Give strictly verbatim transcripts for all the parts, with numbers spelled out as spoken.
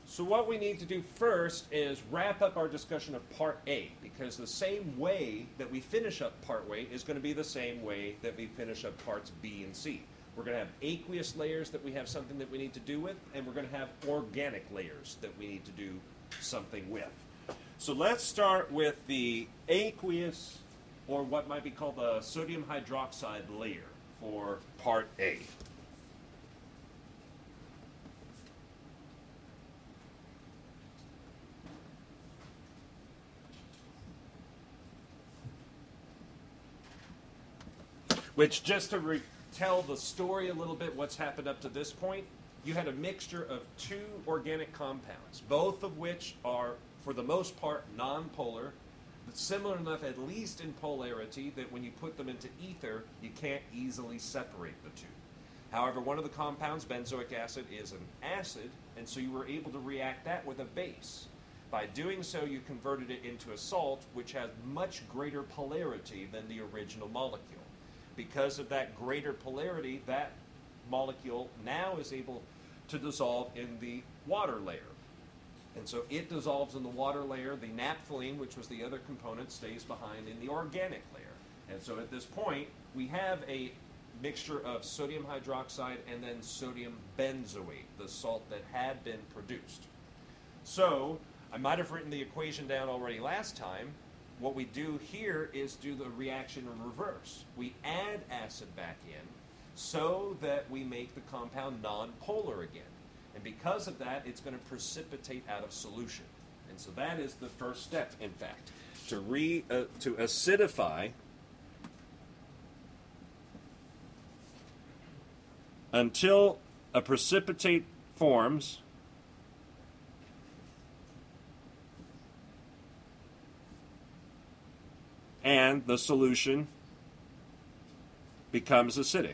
So what we need to do first is wrap up our discussion of Part A, because the same way that we finish up Part A is going to be the same way that we finish up Parts B and C. We're going to have aqueous layers that we have something that we need to do with, and we're going to have organic layers that we need to do something with. So let's start with the aqueous, or what might be called the sodium hydroxide layer for Part A. Which, just to re- tell the story a little bit, what's happened up to this point, you had a mixture of two organic compounds, both of which are, for the most part, nonpolar, but similar enough, at least in polarity, that when you put them into ether, you can't easily separate the two. However, one of the compounds, benzoic acid, is an acid, and so you were able to react that with a base. By doing so, you converted it into a salt, which has much greater polarity than the original molecule. Because of that greater polarity, that molecule now is able to dissolve in the water layer. And so it dissolves in the water layer. The naphthalene, which was the other component, stays behind in the organic layer. And so at this point, we have a mixture of sodium hydroxide and then sodium benzoate, the salt that had been produced. So I might have written the equation down already last time. What we do here is do the reaction in reverse. We add acid back in so that we make the compound nonpolar again. And because of that, it's going to precipitate out of solution. And so that is the first step, in fact, to, re, uh, to acidify until a precipitate forms and the solution becomes acidic.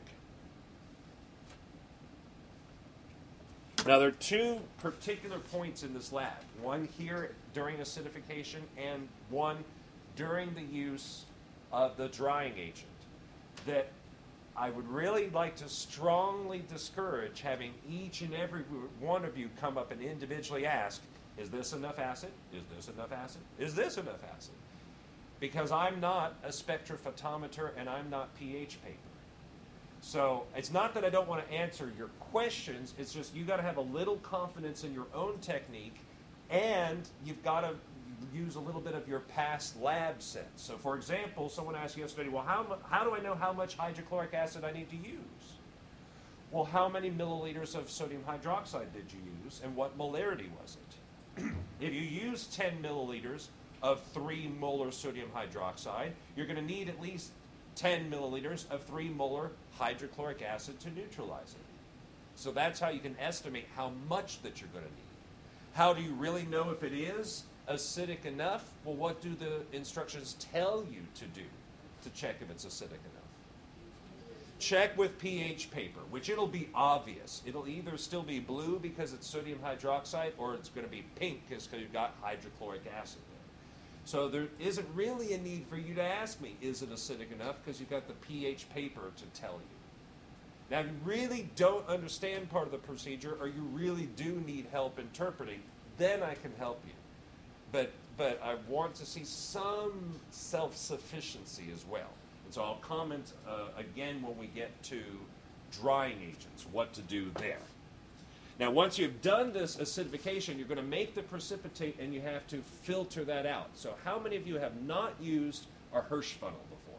Now, there are two particular points in this lab, one here during acidification and one during the use of the drying agent, that I would really like to strongly discourage having each and every one of you come up and individually ask, is this enough acid? Is this enough acid? Is this enough acid? Because I'm not a spectrophotometer and I'm not pH paper. So it's not that I don't want to answer your questions, it's just you got to have a little confidence in your own technique, and you've got to use a little bit of your past lab sense. So for example, someone asked yesterday, well, how, mu- how do I know how much hydrochloric acid I need to use? Well, how many milliliters of sodium hydroxide did you use, and what molarity was it? If you use ten milliliters of three molar sodium hydroxide, you're going to need at least ten milliliters of three molar hydrochloric acid to neutralize it. So that's how you can estimate how much that you're going to need. How do you really know if it is acidic enough? Well, what do the instructions tell you to do to check if it's acidic enough? Check with pH paper, which it'll be obvious. It'll either still be blue because it's sodium hydroxide, or it's going to be pink because you've got hydrochloric acid there. So there isn't really a need for you to ask me, is it acidic enough, because you've got the pH paper to tell you. Now, if you really don't understand part of the procedure, or you really do need help interpreting, then I can help you. But, but I want to see some self-sufficiency as well. And so I'll comment uh, again when we get to drying agents, what to do there. Now, once you've done this acidification, you're going to make the precipitate, and you have to filter that out. So how many of you have not used a Hirsch funnel before?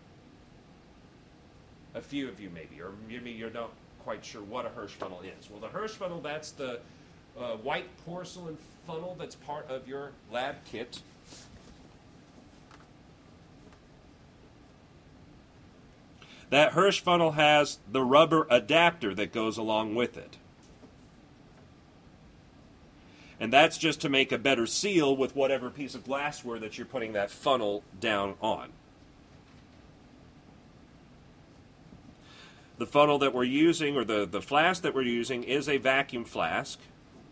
A few of you maybe, or maybe you're not quite sure what a Hirsch funnel is. Well, the Hirsch funnel, that's the uh, white porcelain funnel that's part of your lab kit. That Hirsch funnel has the rubber adapter that goes along with it. And that's just to make a better seal with whatever piece of glassware that you're putting that funnel down on. The funnel that we're using, or the, the flask that we're using, is a vacuum flask.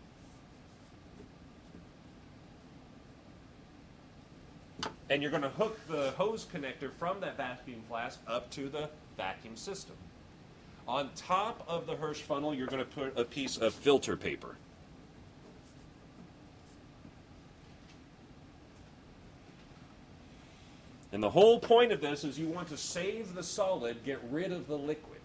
And you're going to hook the hose connector from that vacuum flask up to the vacuum system. On top of the Hirsch funnel, you're going to put a piece of filter paper. And the whole point of this is you want to save the solid, get rid of the liquid.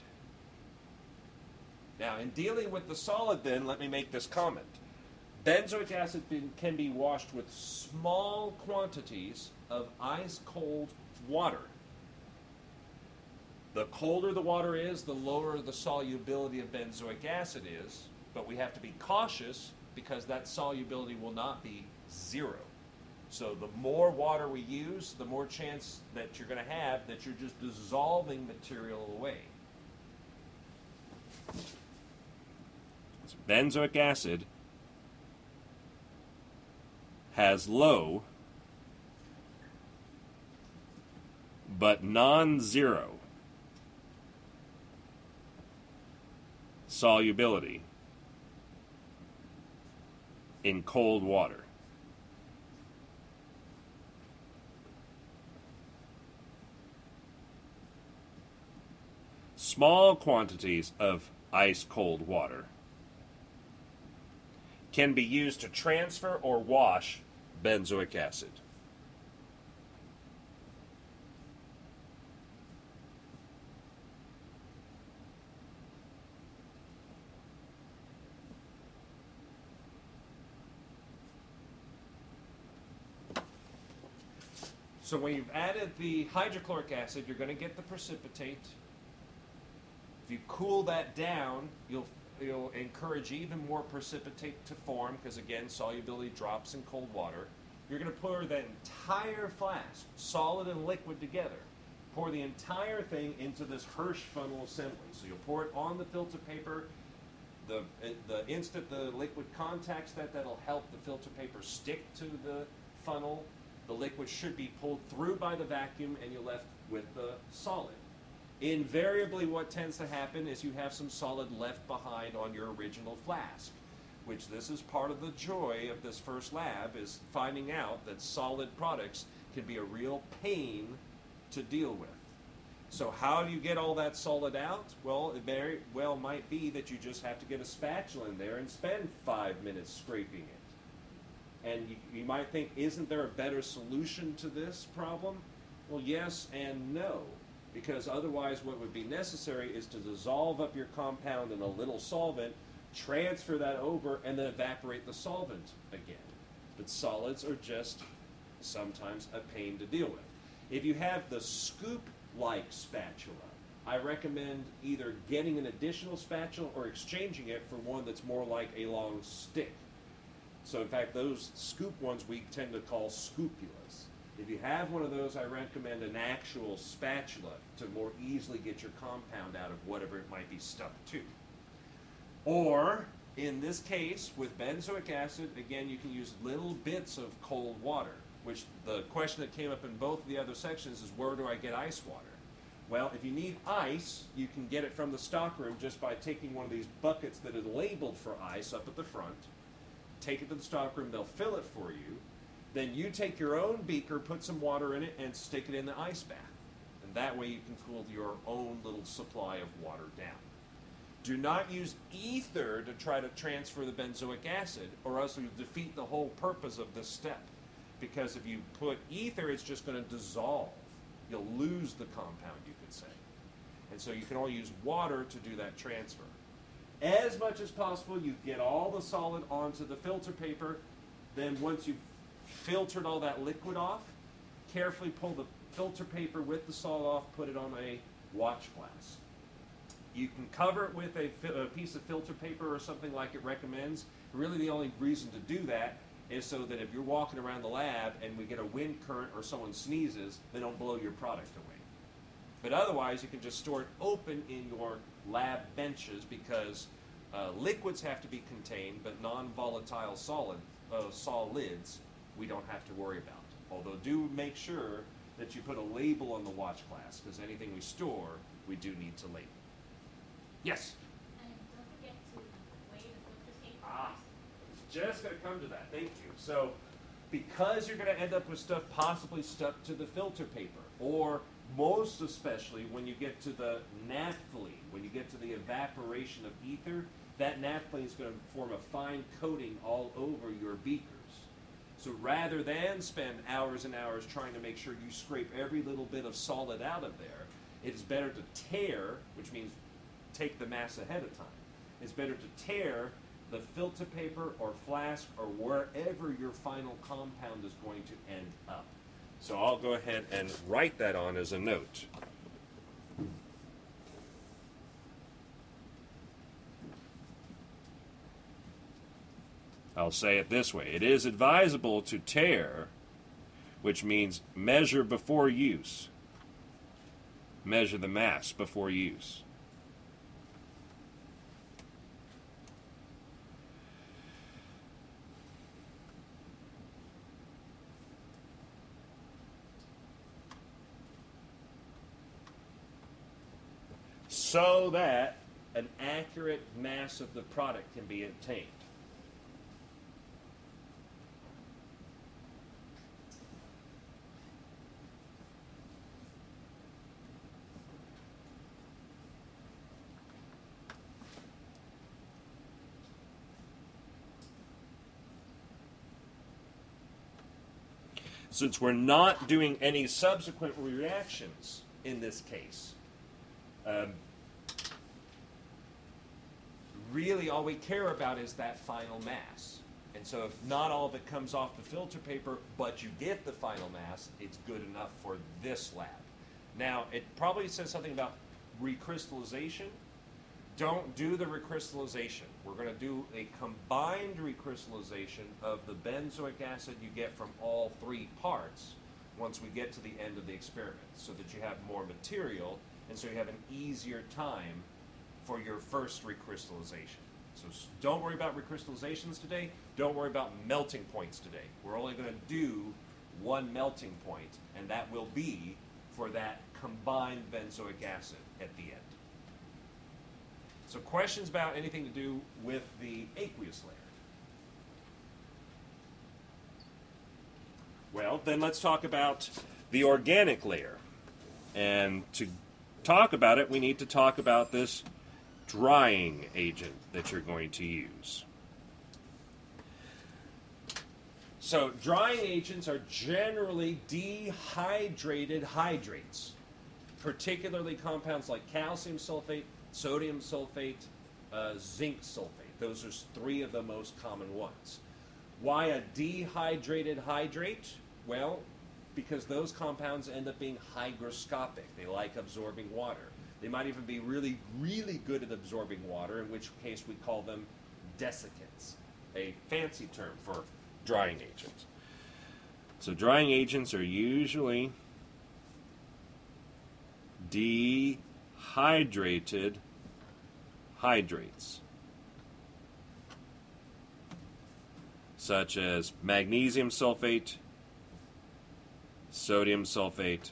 Now, in dealing with the solid then, let me make this comment. Benzoic acid can be washed with small quantities of ice-cold water. The colder the water is, the lower the solubility of benzoic acid is, but we have to be cautious because that solubility will not be zero. So the more water we use, the more chance that you're going to have that you're just dissolving material away. So benzoic acid has low but non-zero solubility in cold water. Small quantities of ice-cold water can be used to transfer or wash benzoic acid. So when you've added the hydrochloric acid, you're going to get the precipitate. If you cool that down, you'll you'll encourage even more precipitate to form because, again, solubility drops in cold water. You're going to pour the entire flask, solid and liquid together. Pour the entire thing into this Hirsch funnel assembly. So you'll pour it on the filter paper. The, the instant the liquid contacts that, that'll help the filter paper stick to the funnel. The liquid should be pulled through by the vacuum and you're left with the solid. Invariably what tends to happen is you have some solid left behind on your original flask, which this is part of the joy of this first lab, is finding out that solid products can be a real pain to deal with. So how do you get all that solid out? Well, it very well might be that you just have to get a spatula in there and spend five minutes scraping it. And you, you might think, isn't there a better solution to this problem? Well, yes and no, because otherwise what would be necessary is to dissolve up your compound in a little solvent, transfer that over, and then evaporate the solvent again. But solids are just sometimes a pain to deal with. If you have the scoop-like spatula, I recommend either getting an additional spatula or exchanging it for one that's more like a long stick. So in fact, those scoop ones we tend to call scopulas. If you have one of those, I recommend an actual spatula to more easily get your compound out of whatever it might be stuck to. Or, in this case, with benzoic acid, again, you can use little bits of cold water, which the question that came up in both of the other sections is, where do I get ice water? Well, if you need ice, you can get it from the stockroom just by taking one of these buckets that is labeled for ice up at the front. Take it to the stockroom, they'll fill it for you. Then you take your own beaker, put some water in it, and stick it in the ice bath. And that way you can cool your own little supply of water down. Do not use ether to try to transfer the benzoic acid, or else you'll defeat the whole purpose of this step. Because if you put ether, it's just going to dissolve. You'll lose the compound, you could say. And so you can only use water to do that transfer. As much as possible, you get all the solid onto the filter paper. Then once you've filtered all that liquid off, carefully pull the filter paper with the solid off, put it on a watch glass. You can cover it with a, a piece of filter paper or something like it recommends. Really the only reason to do that is so that if you're walking around the lab and we get a wind current or someone sneezes, they don't blow your product away. But otherwise, you can just store it open in your lab benches because uh, liquids have to be contained, but non-volatile solid, uh, solids we don't have to worry about. Although do make sure that you put a label on the watch glass, because anything we store, we do need to label. Yes? And don't forget to weigh the filter tape. Ah, just going to come to that. Thank you. So, because you're going to end up with stuff possibly stuck to the filter paper, or most especially when you get to the naphthalene, when you get to the evaporation of ether, that naphthalene is going to form a fine coating all over your beakers. So rather than spend hours and hours trying to make sure you scrape every little bit of solid out of there, it's better to tear, which means take the mass ahead of time. It's better to tear the filter paper or flask or wherever your final compound is going to end up. So I'll go ahead and write that on as a note. I'll say it this way. It is advisable to tear, which means measure before use. Measure the mass before use. So that an accurate mass of the product can be obtained. Since we're not doing any subsequent reactions in this case, um, really all we care about is that final mass. And so if not all of it comes off the filter paper, but you get the final mass, it's good enough for this lab. Now, it probably says something about recrystallization. Don't do the recrystallization. We're going to do a combined recrystallization of the benzoic acid you get from all three parts once we get to the end of the experiment, so that you have more material and so you have an easier time for your first recrystallization. So don't worry about recrystallizations today. Don't worry about melting points today. We're only going to do one melting point, and that will be for that combined benzoic acid at the end. So questions about anything to do with the aqueous layer? Well, then let's talk about the organic layer. And to talk about it, we need to talk about this drying agent that you're going to use. So drying agents are generally dehydrated hydrates, particularly compounds like calcium sulfate, sodium sulfate, uh, zinc sulfate. Those are three of the most common ones. Why a dehydrated hydrate? Well, because those compounds end up being hygroscopic. They like absorbing water. They might even be really, really good at absorbing water, in which case we call them desiccants, a fancy term for drying agents. So drying agents are usually dehydrated hydrates, such as magnesium sulfate, sodium sulfate,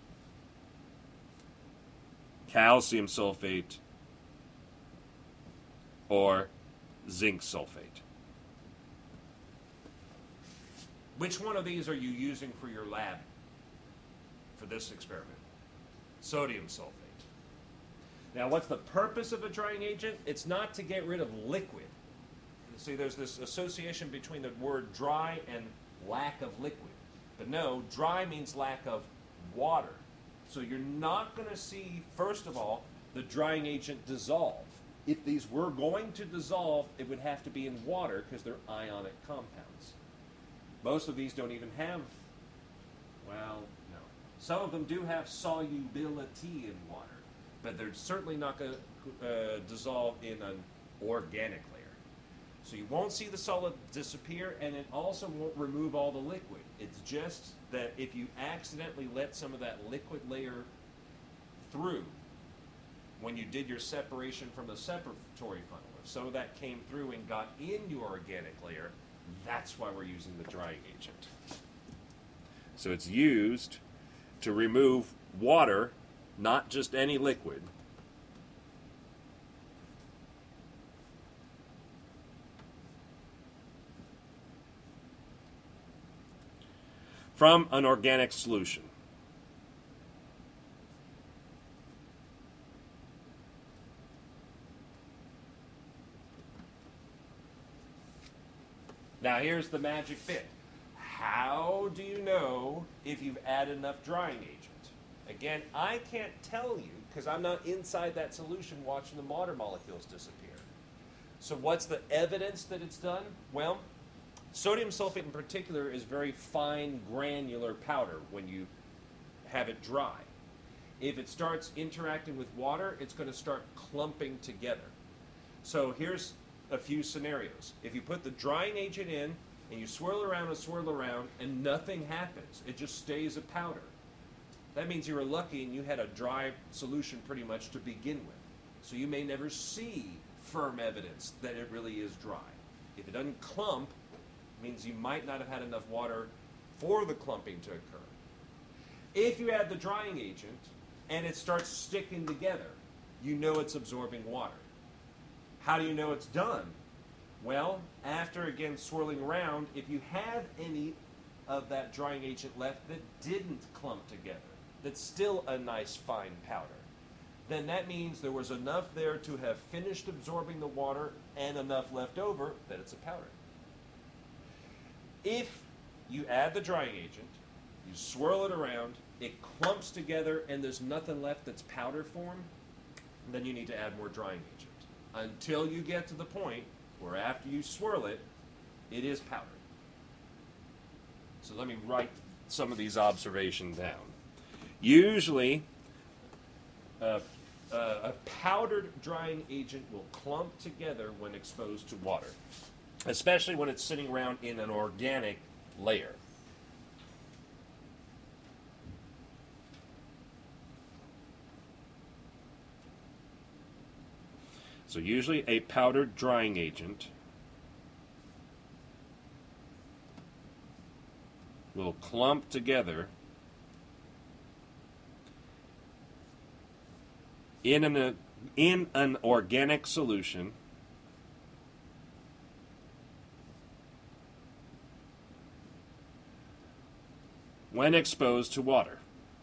calcium sulfate, or zinc sulfate. Which one of these are you using for your lab for this experiment? Sodium sulfate. Now, what's the purpose of a drying agent? It's not to get rid of liquid. See, there's this association between the word dry and lack of liquid. But no, dry means lack of water. So you're not going to see, first of all, the drying agent dissolve. If these were going to dissolve, it would have to be in water because they're ionic compounds. Most of these don't even have, well, no. Some of them do have solubility in water, but they're certainly not going to uh, dissolve in an organic layer. So you won't see the solid disappear, and it also won't remove all the liquid. It's just that if you accidentally let some of that liquid layer through when you did your separation from the separatory funnel, if some of that came through and got in your organic layer, that's why we're using the drying agent. So it's used to remove water, not just any liquid, from an organic solution. Now here's the magic bit. How do you know if you've added enough drying agent? Again, I can't tell you because I'm not inside that solution watching the water molecules disappear. So what's the evidence that it's done? Well, sodium sulfate in particular is very fine granular powder when you have it dry. If it starts interacting with water, it's going to start clumping together. So here's a few scenarios. If you put the drying agent in and you swirl around and swirl around and nothing happens, it just stays a powder. That means you were lucky and you had a dry solution pretty much to begin with. So you may never see firm evidence that it really is dry. If it doesn't clump, it means you might not have had enough water for the clumping to occur. If you add the drying agent and it starts sticking together, you know it's absorbing water. How do you know it's done? Well, after again swirling around, if you have any of that drying agent left that didn't clump together, that's still a nice fine powder, then that means there was enough there to have finished absorbing the water and enough left over that it's a powder. If you add the drying agent, you swirl it around, it clumps together, and there's nothing left that's powder form, then you need to add more drying agent. Until you get to the point where after you swirl it, it is powder. So let me write some of these observations down. Usually, uh, uh, a powdered drying agent will clump together when exposed to water, especially when it's sitting around in an organic layer. So usually a powdered drying agent will clump together in an, in an organic solution when exposed to water.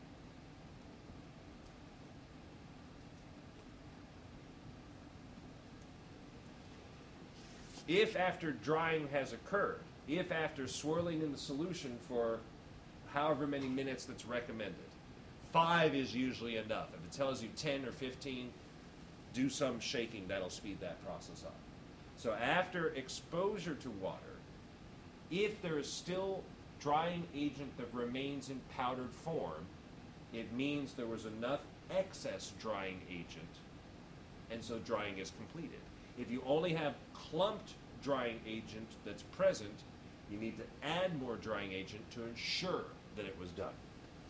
If after drying has occurred, if after swirling in the solution for however many minutes that's recommended, five is usually enough. If it tells you ten or fifteen, do some shaking, that'll speed that process up. So after exposure to water, if there is still drying agent that remains in powdered form, it means there was enough excess drying agent, and so drying is completed. If you only have clumped drying agent that's present, you need to add more drying agent to ensure that it was done.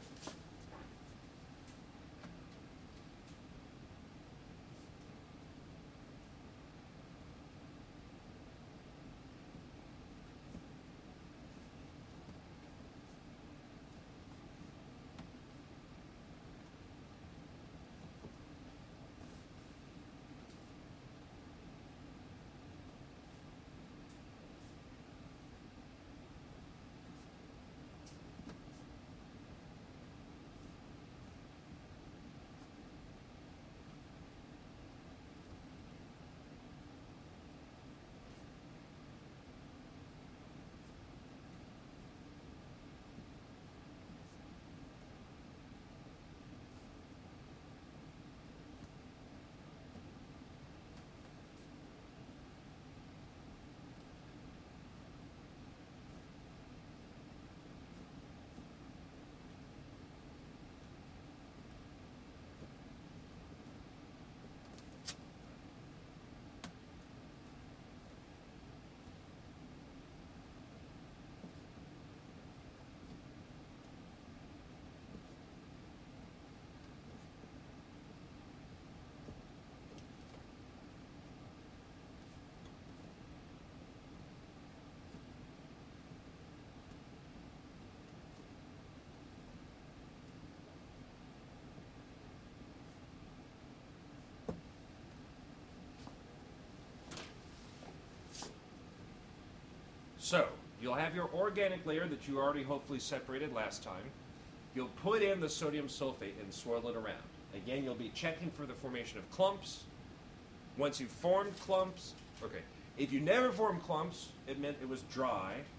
So, you'll have your organic layer that you already hopefully separated last time. You'll put in the sodium sulfate and swirl it around. Again, you'll be checking for the formation of clumps. Once you've formed clumps, okay, if you never formed clumps, it meant it was dry.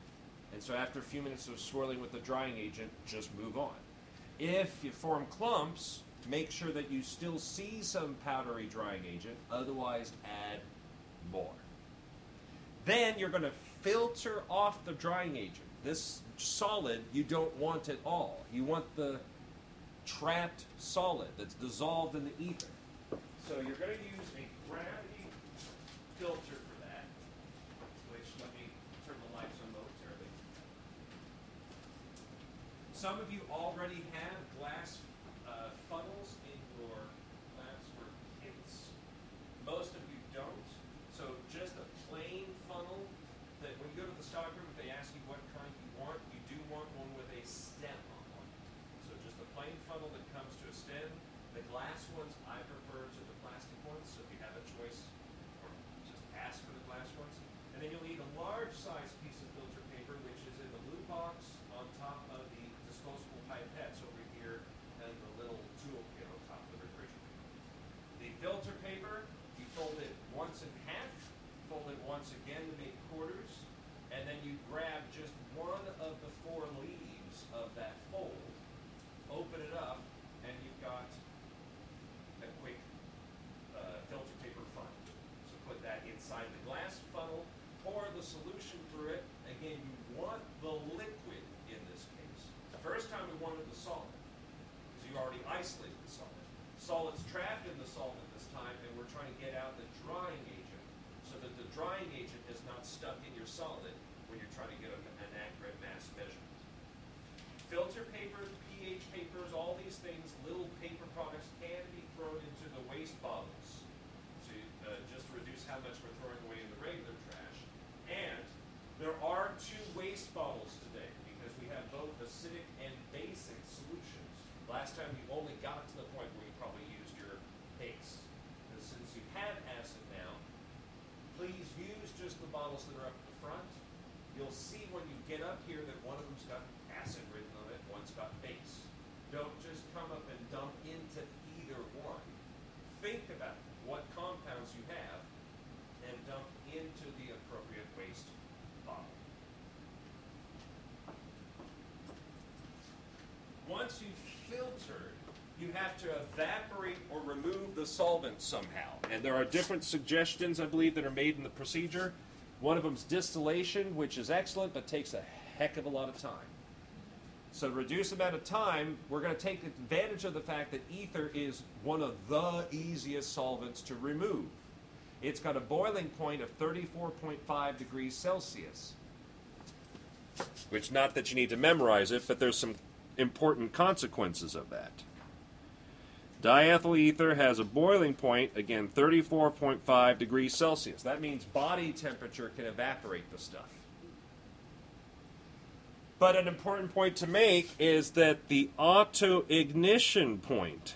And so after a few minutes of swirling with the drying agent, just move on. If you form clumps, make sure that you still see some powdery drying agent, otherwise add more. Then you're going to filter off the drying agent. This solid you don't want at all. You want the trapped solid that's dissolved in the ether. So you're going to use a gravity filter for that, which, let me turn the lights on momentarily. Some of you already have glass uh, funnels in your glassware kits. Most of you don't. So just a plain funnel that when you go to the stockroom, if they ask you what kind you want, you do want one with a stem on one. So just a plain funnel that comes to a stem. The glass ones I prefer to the plastic ones, so if you have a choice, or just ask for the glass ones. And then you'll need a large size piece of filter paper, which is in the blue box on top of the disposable pipettes over here, and the little toolkit on top of the refrigerator. The filter paper, you fold it once in half, fold it once again to make quarters, and then you grab just one of the four leaves of that fold, open it up, and you've got a quick uh, filter paper funnel. So put that inside the glass funnel, pour the solution through it. Again, you want the liquid in this case. The first time we wanted the solid, because you already isolated the solid. Solid's trapped in the solvent this time, and we're trying to get out the drying agent so that the drying agent is not stuck in your solid when you're trying to get an, an accurate mass measurement. Filter papers, pH papers, all these things, little paper products can be thrown into the waste bottles to, uh, just to reduce how much we're throwing away in the regular trash. And there are two waste bottles today because we have both acidic and basic solutions. Last time you only got to the point where you probably used your base. And since you have acid now, please use just the bottles that are up at the front. You'll see when you get up here that one of them's got acid written on it, one's got base. Don't just come up and dump into either one. Think about what compounds you have and dump into the appropriate waste bottle. Once you've filtered, you have to evaporate or remove the solvent somehow. And there are different suggestions, I believe, that are made in the procedure. One of them is distillation, which is excellent, but takes a heck of a lot of time. So to reduce the amount of time, we're going to take advantage of the fact that ether is one of the easiest solvents to remove. It's got a boiling point of thirty-four point five degrees Celsius. Which, not that you need to memorize it, but there's some important consequences of that. Diethyl ether has a boiling point, again, thirty-four point five degrees Celsius. That means body temperature can evaporate the stuff. But an important point to make is that the auto-ignition point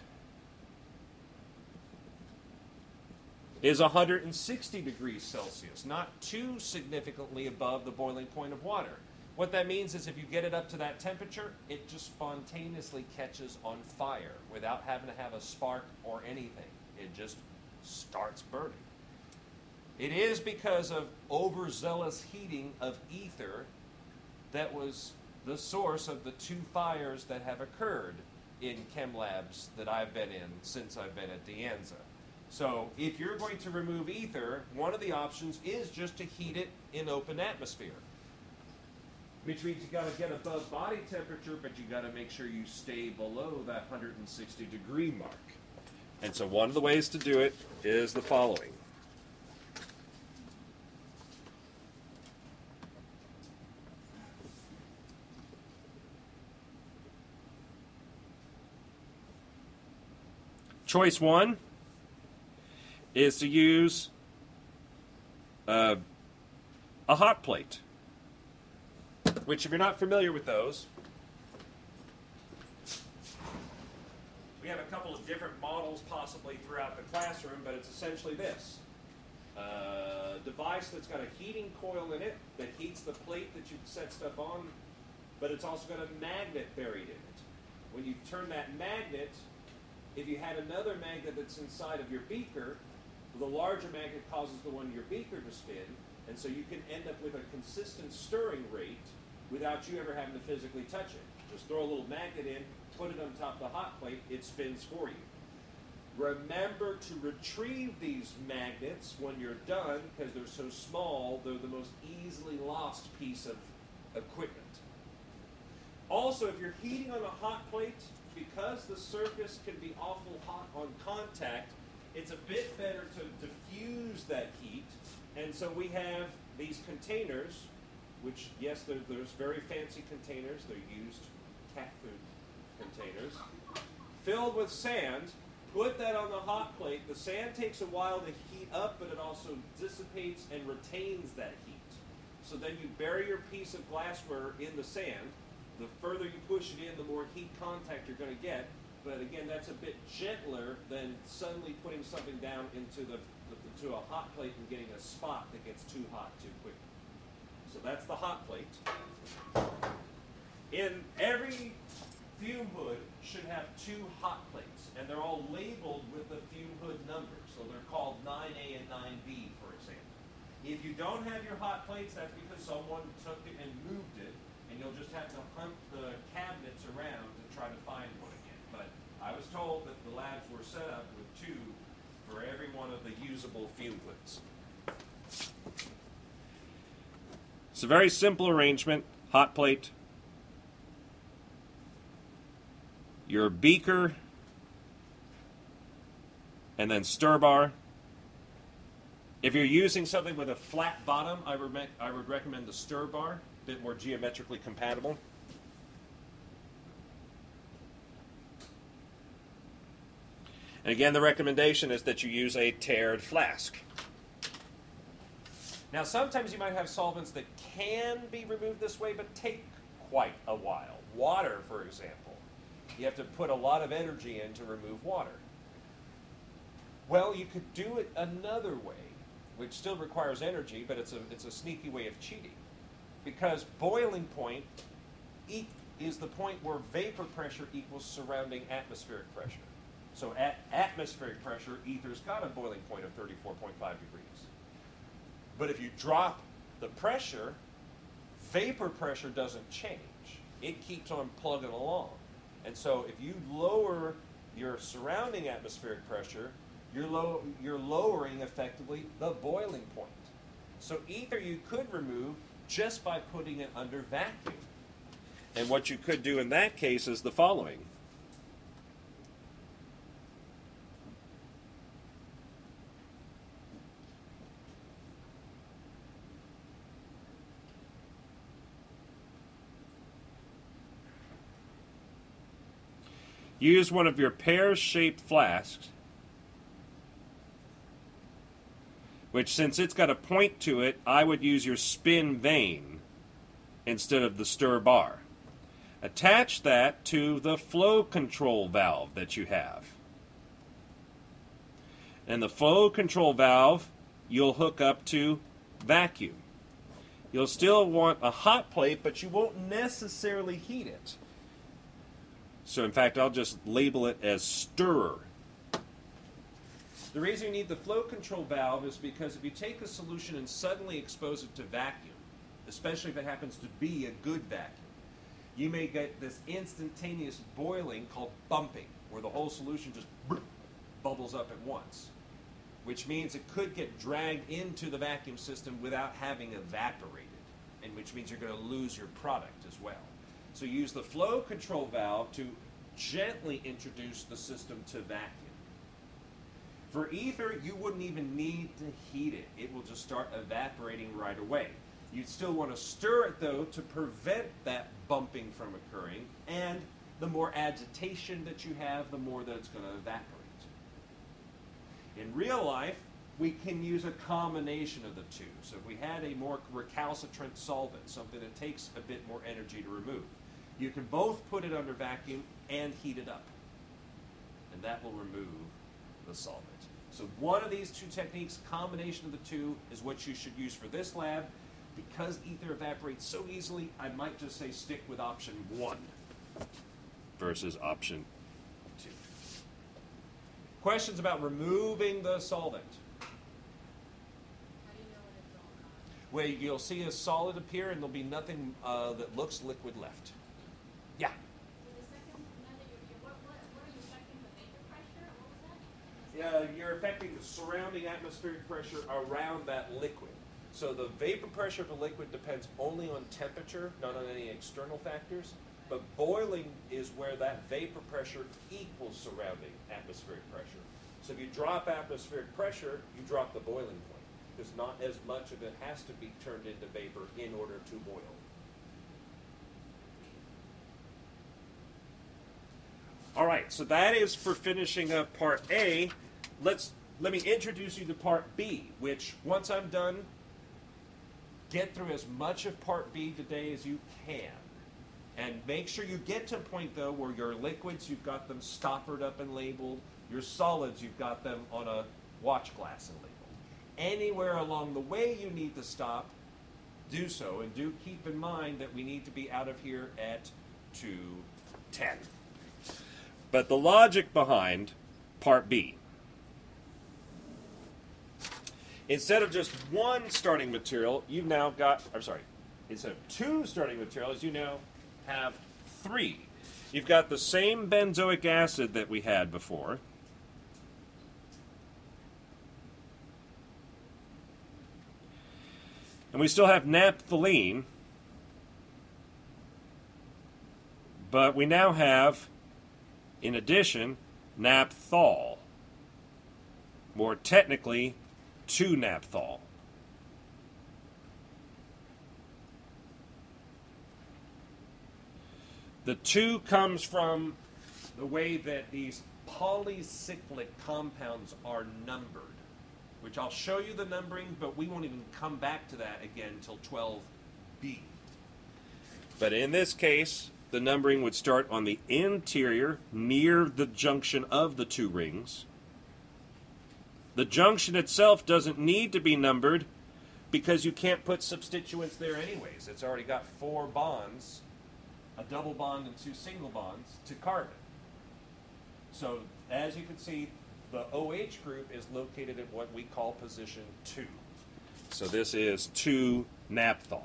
is one hundred sixty degrees Celsius, not too significantly above the boiling point of water. What that means is if you get it up to that temperature, it just spontaneously catches on fire without having to have a spark or anything. It just starts burning. It is because of overzealous heating of ether that was the source of the two fires that have occurred in chem labs that I've been in since I've been at De Anza. So if you're going to remove ether, one of the options is just to heat it in open atmosphere. Which means you got to get above body temperature, but you got to make sure you stay below that one hundred sixty degree mark. And so one of the ways to do it is the following. Choice one is to use uh, a hot plate. Which, if you're not familiar with those, we have a couple of different models possibly throughout the classroom, but it's essentially this. A device that's got a heating coil in it that heats the plate that you set stuff on, but it's also got a magnet buried in it. When you turn that magnet, if you had another magnet that's inside of your beaker, the larger magnet causes the one in your beaker to spin, and so you can end up with a consistent stirring rate without you ever having to physically touch it. Just throw a little magnet in, put it on top of the hot plate, it spins for you. Remember to retrieve these magnets when you're done, because they're so small, they're the most easily lost piece of equipment. Also, if you're heating on a hot plate, because the surface can be awful hot on contact, it's a bit better to diffuse that heat. And so we have these containers, which, yes, they're, there's very fancy containers. They're used cat food containers, filled with sand. Put that on the hot plate. The sand takes a while to heat up, but it also dissipates and retains that heat. So then you bury your piece of glassware in the sand. The further you push it in, the more heat contact you're going to get. But again, that's a bit gentler than suddenly putting something down into the, the to a hot plate and getting a spot that gets too hot too quickly. So that's the hot plate. In every fume hood should have two hot plates, and they're all labeled with the fume hood number. So they're called nine A and nine B, for example. If you don't have your hot plates, that's because someone took it and moved it, and you'll just have to hunt the cabinets around to try to find one again. But I was told that the labs were set up with two for every one of the usable fume hoods. It's a very simple arrangement. Hot plate, your beaker, and then stir bar. If you're using something with a flat bottom, I would, rec- I would recommend the stir bar, a bit more geometrically compatible. And again, the recommendation is that you use a tared flask. Now, sometimes you might have solvents that can be removed this way, but take quite a while. Water, for example. You have to put a lot of energy in to remove water. Well, you could do it another way, which still requires energy, but it's a, it's a sneaky way of cheating. Because boiling point e- is the point where vapor pressure equals surrounding atmospheric pressure. So at atmospheric pressure, ether's got a boiling point of thirty-four point five degrees. But if you drop the pressure, vapor pressure doesn't change. It keeps on plugging along. And so if you lower your surrounding atmospheric pressure, you're, low, you're lowering effectively the boiling point. So ether you could remove just by putting it under vacuum. And what you could do in that case is the following. Use one of your pear-shaped flasks, which, since it's got a point to it, I would use your spin vane instead of the stir bar. Attach that to the flow control valve that you have. And the flow control valve you'll hook up to vacuum. You'll still want a hot plate, but you won't necessarily heat it. So, in fact, I'll just label it as stirrer. The reason you need the flow control valve is because if you take a solution and suddenly expose it to vacuum, especially if it happens to be a good vacuum, you may get this instantaneous boiling called bumping, where the whole solution just bubbles up at once, which means it could get dragged into the vacuum system without having evaporated, and which means you're going to lose your product as well. So use the flow control valve to gently introduce the system to vacuum. For ether, you wouldn't even need to heat it. It will just start evaporating right away. You'd still want to stir it, though, to prevent that bumping from occurring. And the more agitation that you have, the more that it's going to evaporate. In real life, we can use a combination of the two. So if we had a more recalcitrant solvent, something that takes a bit more energy to remove, you can both put it under vacuum and heat it up. And that will remove the solvent. So one of these two techniques, combination of the two, is what you should use for this lab. Because ether evaporates so easily, I might just say stick with option one versus option two. Questions about removing the solvent? How do you know when it's all gone? where you'll see a solid appear and there'll be nothing uh, that looks liquid left. Yeah. So the second method, you're, you're, what, what, what are you affecting the vapor pressure? What was that? Uh, you're affecting the surrounding atmospheric pressure around that liquid. So the vapor pressure of a liquid depends only on temperature, not on any external factors. But boiling is where that vapor pressure equals surrounding atmospheric pressure. So if you drop atmospheric pressure, you drop the boiling point. Because not as much of it has to be turned into vapor in order to boil. All right, so that is for finishing up part A. Let's let me introduce you to part B, which once I'm done, get through as much of part B today as you can. And make sure you get to a point, though, where your liquids, you've got them stoppered up and labeled. Your solids, you've got them on a watch glass and labeled. Anywhere along the way you need to stop, do so. And do keep in mind that we need to be out of here at two ten. But the logic behind part B. Instead of just one starting material, you've now got, I'm sorry, instead of two starting materials, you now have three. You've got the same benzoic acid that we had before. And we still have naphthalene. But we now have, in addition, naphthol. More technically, two naphthol. The two comes from the way that these polycyclic compounds are numbered, which I'll show you the numbering, but we won't even come back to that again until twelve B. But in this case, the numbering would start on the interior, near the junction of the two rings. The junction itself doesn't need to be numbered because you can't put substituents there anyways. It's already got four bonds, a double bond and two single bonds to carbon. So as you can see, the OH group is located at what we call position two. So this is two naphthol.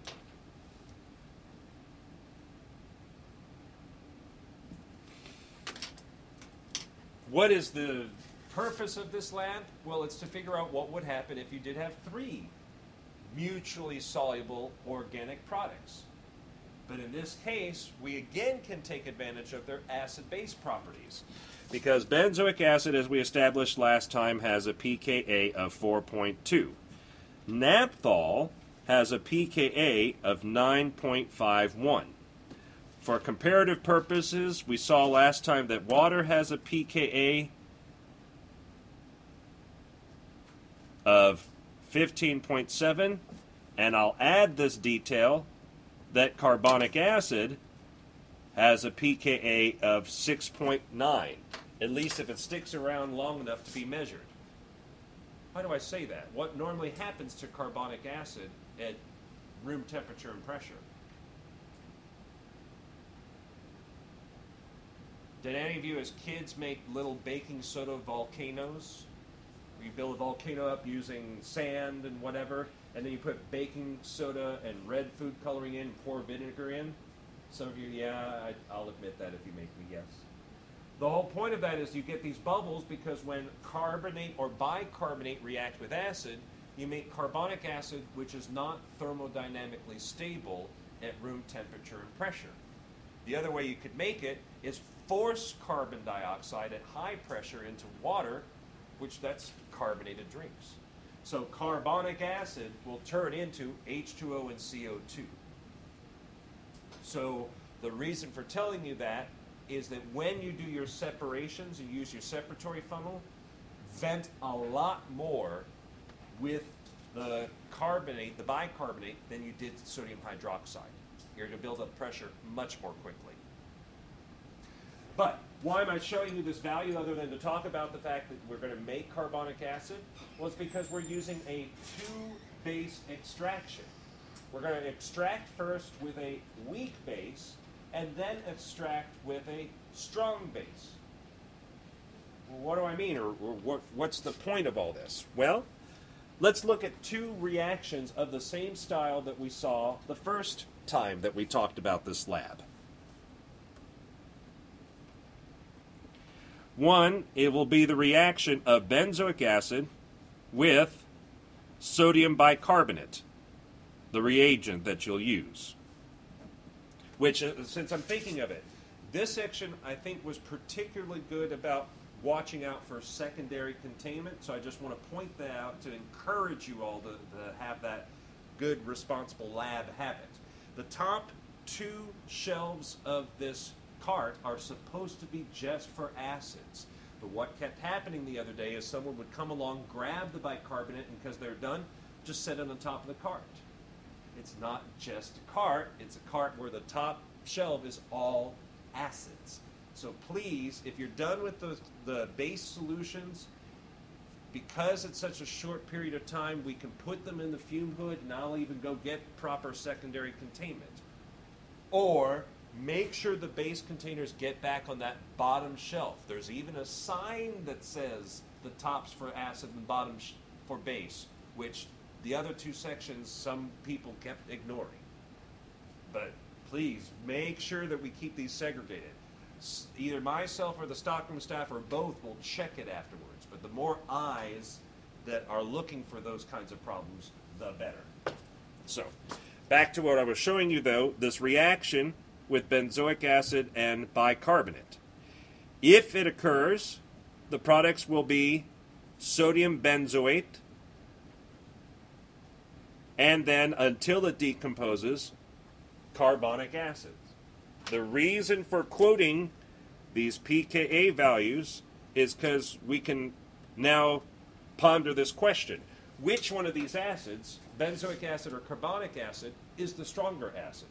What is the purpose of this lab? Well, it's to figure out what would happen if you did have three mutually soluble organic products. But in this case, we again can take advantage of their acid-base properties. Because benzoic acid, as we established last time, has a pKa of four point two. Naphthol has a pKa of nine point five one. For comparative purposes, we saw last time that water has a pKa of fifteen point seven, and I'll add this detail that carbonic acid has a pKa of six point nine, at least if it sticks around long enough to be measured. Why do I say that? What normally happens to carbonic acid at room temperature and pressure? Did any of you as kids make little baking soda volcanoes? You build a volcano up using sand and whatever, and then you put baking soda and red food coloring in and pour vinegar in? Some of you, yeah, I, I'll admit that if you make me yes. The whole point of that is you get these bubbles because when carbonate or bicarbonate react with acid, you make carbonic acid, which is not thermodynamically stable at room temperature and pressure. The other way you could make it is force carbon dioxide at high pressure into water, which that's carbonated drinks. So carbonic acid will turn into H two O and C O two. So the reason for telling you that is that when you do your separations, you use your separatory funnel, vent a lot more with the carbonate, the bicarbonate, than you did sodium hydroxide. You're going to build up pressure much more quickly. But why am I showing you this value other than to talk about the fact that we're going to make carbonic acid? Well, it's because we're using a two-base extraction. We're going to extract first with a weak base and then extract with a strong base. Well, what do I mean, or, or what, what's the point of all this? Well, let's look at two reactions of the same style that we saw the first time that we talked about this lab. One, it will be the reaction of benzoic acid with sodium bicarbonate, the reagent that you'll use. Which, uh, since I'm thinking of it, this section I think was particularly good about watching out for secondary containment, so I just want to point that out to encourage you all to, to have that good, responsible lab habit. The top two shelves of this cart are supposed to be just for acids. But what kept happening the other day is someone would come along, grab the bicarbonate, and because they're done, just set it on the top of the cart. It's not just a cart, it's a cart where the top shelf is all acids. So please, if you're done with the, the base solutions, because it's such a short period of time, we can put them in the fume hood and I'll even go get proper secondary containment. Or make sure the base containers get back on that bottom shelf. There's even a sign that says the top's for acid and the bottom sh- for base, which the other two sections some people kept ignoring. But please make sure that we keep these segregated. S- either myself or the stockroom staff or both will check it afterwards. But the more eyes that are looking for those kinds of problems, the better. So, back to what I was showing you though, this reaction with benzoic acid and bicarbonate. If it occurs, the products will be sodium benzoate, and then until it decomposes, carbonic acid. The reason for quoting these pKa values is because we can now ponder this question. Which one of these acids, benzoic acid or carbonic acid, is the stronger acid?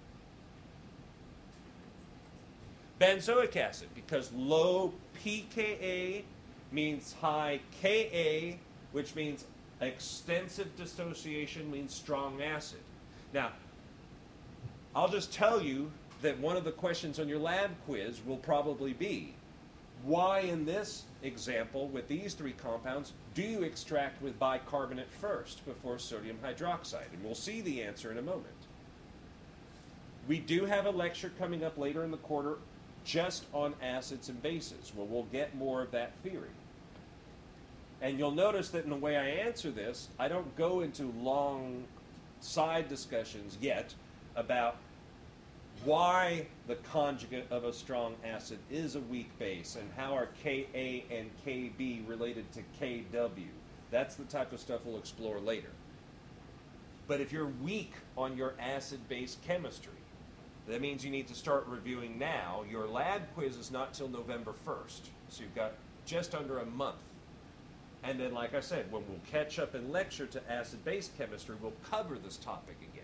Benzoic acid, because low pKa means high Ka, which means extensive dissociation means strong acid. Now, I'll just tell you that one of the questions on your lab quiz will probably be, why in this example with these three compounds do you extract with bicarbonate first before sodium hydroxide? And we'll see the answer in a moment. We do have a lecture coming up later in the quarter just on acids and bases, where we'll get more of that theory. And you'll notice that in the way I answer this, I don't go into long side discussions yet about why the conjugate of a strong acid is a weak base and how are Ka and Kb related to Kw. That's the type of stuff we'll explore later. But if you're weak on your acid-base chemistry, that means you need to start reviewing now. Your lab quiz is not till November first, so you've got just under a month. And then, like I said, when we'll catch up in lecture to acid-base chemistry, we'll cover this topic again.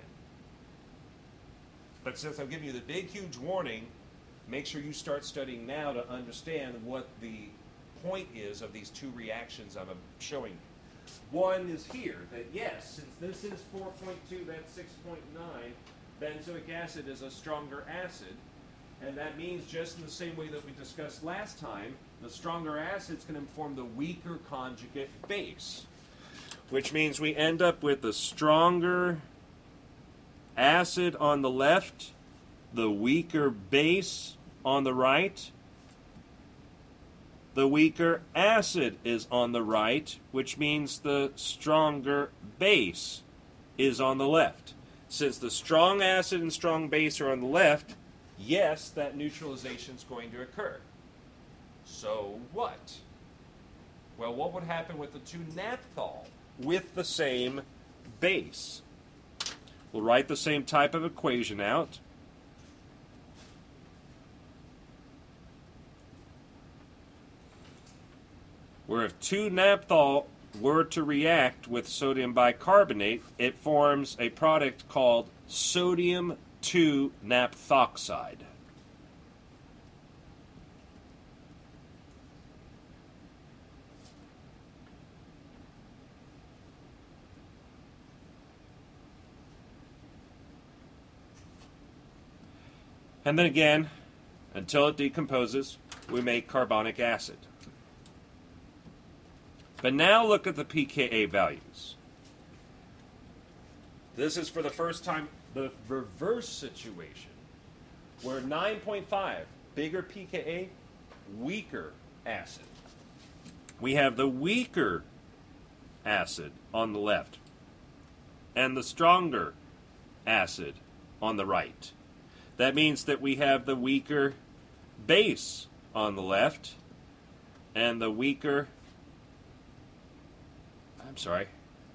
But since I'm giving you the big, huge warning, make sure you start studying now to understand what the point is of these two reactions I'm showing you. One is here, that yes, since this is four point two, that's six point nine, benzoic acid is a stronger acid, and that means just in the same way that we discussed last time, the stronger acids can form the weaker conjugate base, which means we end up with the stronger acid on the left, the weaker base on the right. The weaker acid is on the right, which means the stronger base is on the left. Since the strong acid and strong base are on the left, yes, that neutralization is going to occur. So what? Well, what would happen with the two naphthol with the same base? We'll write the same type of equation out. Where if two naphthol were to react with sodium bicarbonate, it forms a product called sodium two naphthoxide. And then again, until it decomposes, we make carbonic acid. But now look at the p K A values. This is for the first time the reverse situation, where nine point five, bigger p K A, weaker acid. We have the weaker acid on the left and the stronger acid on the right. That means that we have the weaker base on the left and the weaker, I'm sorry,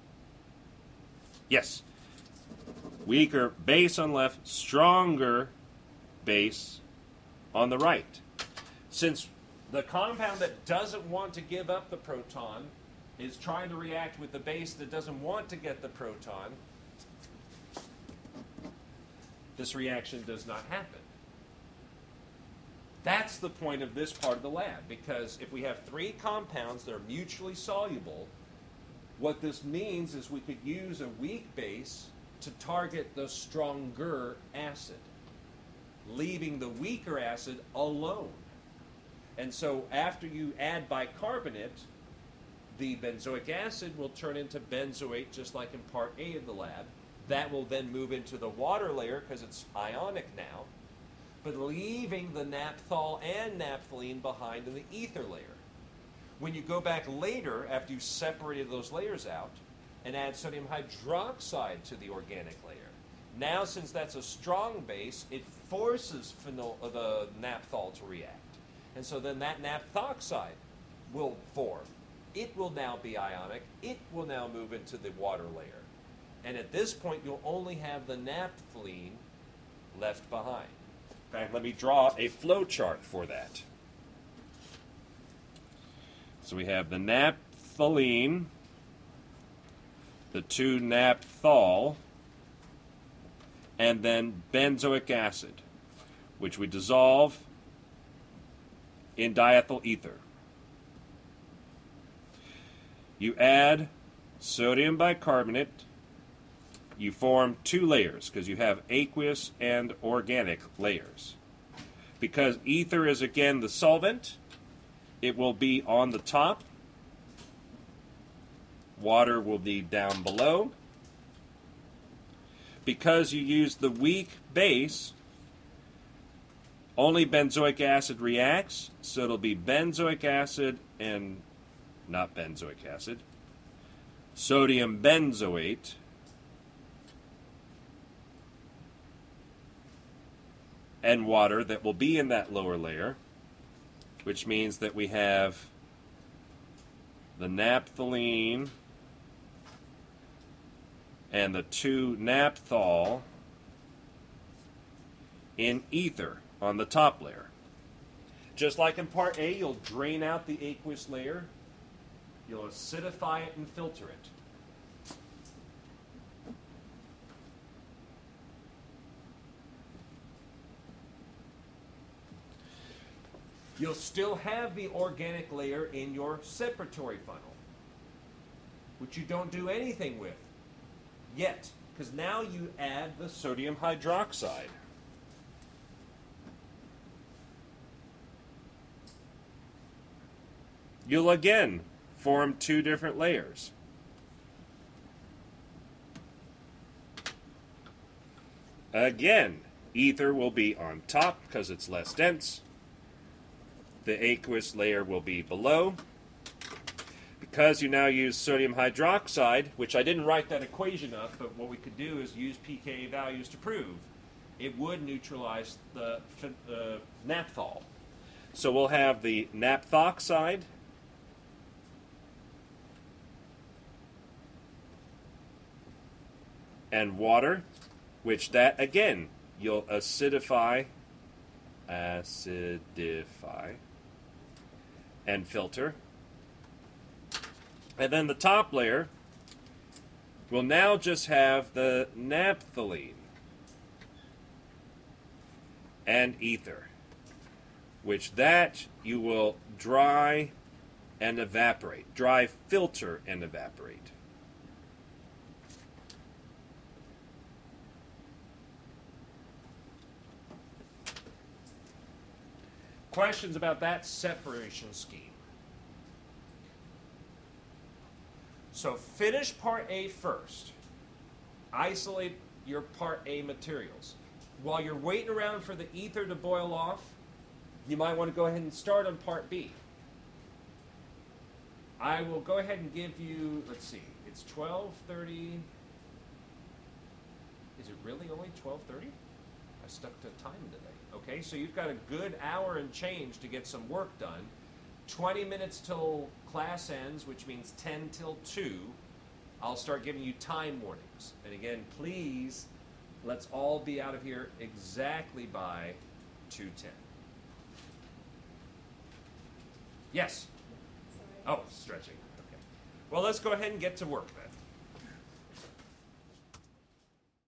yes, weaker base on left, stronger base on the right. Since the compound that doesn't want to give up the proton is trying to react with the base that doesn't want to get the proton, this reaction does not happen. That's the point of this part of the lab, because if we have three compounds that are mutually soluble, what this means is we could use a weak base to target the stronger acid, leaving the weaker acid alone. And so after you add bicarbonate, the benzoic acid will turn into benzoate, just like in part A of the lab. That will then move into the water layer because it's ionic now, but leaving the naphthol and naphthalene behind in the ether layer. When you go back later, after you separated those layers out, and add sodium hydroxide to the organic layer, now since that's a strong base, it forces phenol, uh, the naphthol to react. And so then that naphthoxide will form. It will now be ionic. It will now move into the water layer. And at this point, you'll only have the naphthalene left behind. In fact, let me draw a flow chart for that. So we have the naphthalene, the two naphthol, and then benzoic acid, which we dissolve in diethyl ether. You add sodium bicarbonate. You form two layers because you have aqueous and organic layers. Because ether is again the solvent, it will be on the top. Water will be down below. Because you use the weak base, only benzoic acid reacts, so it'll be benzoic acid and not benzoic acid, sodium benzoate, and water that will be in that lower layer, which means that we have the naphthalene and the two naphthol in ether on the top layer. Just like in part A, you'll drain out the aqueous layer, you'll acidify it and filter it. You'll still have the organic layer in your separatory funnel, which you don't do anything with yet, because now you add the sodium hydroxide. You'll again form two different layers. Again, ether will be on top because it's less dense. The aqueous layer will be below. Because you now use sodium hydroxide, which I didn't write that equation up, but what we could do is use p K A values to prove. It would neutralize the uh, naphthol. So we'll have the naphthoxide and water, which that, again, you'll acidify, acidify, and filter. And then the top layer will now just have the naphthalene and ether, which that you will dry and evaporate. Dry, filter, and evaporate. Questions about that separation scheme? So finish part A first. Isolate your part A materials. While you're waiting around for the ether to boil off, you might want to go ahead and start on part B. I will go ahead and give you, let's see, it's twelve thirty. Is it really only twelve thirty? I stuck to time today. Okay, so you've got a good hour and change to get some work done. twenty minutes till class ends, which means ten till two. I'll start giving you time warnings. And again, please, let's all be out of here exactly by two ten. Yes? Sorry. Oh, stretching. Okay. Well, let's go ahead and get to work then.